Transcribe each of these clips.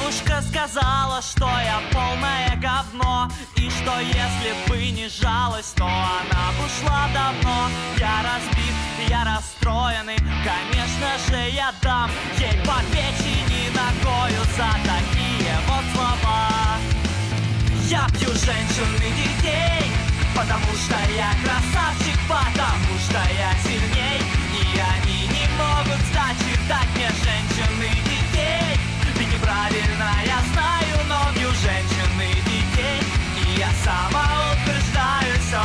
Бабушка сказала, что я полное говно, и что если бы не жалость, то она бы ушла давно. Я разбит, я расстроенный, конечно же я дам ей по печени ногою за такие вот слова. Я бью женщин и детей, потому что я красавчик, потому что я сильней, и они не могут дать мне женщин и детей. Ведь неправильно я знаю, но бью женщин и детей, и я самоутверждаюсь.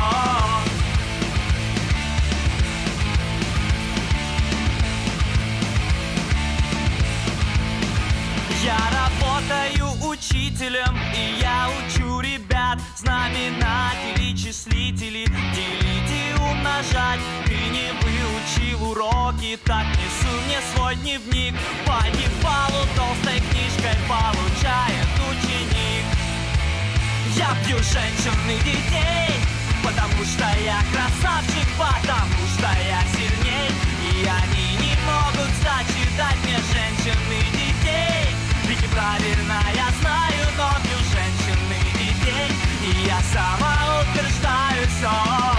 Я работаю учителем, и я учу ребят знаменатели, числители, делить и умножать. Ты не выучил уроки, так несу мне свой дневник. По дефалу толстой книжкой получает ученик. Я бью женщин и детей, потому что я красавчик, потому что я сильней, и они не могут дать мне женщин и детей. Ведь неправильно я знаю, но бью женщин и детей, и я самоутверждаюсь.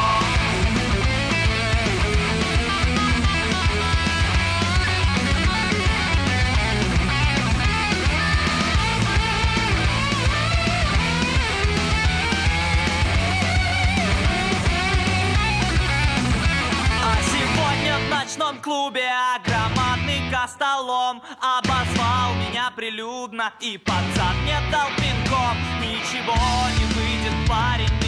В ночном клубе громадный костолом обозвал меня прилюдно и под зад мне дал пинком. Ничего не выйдет, парень,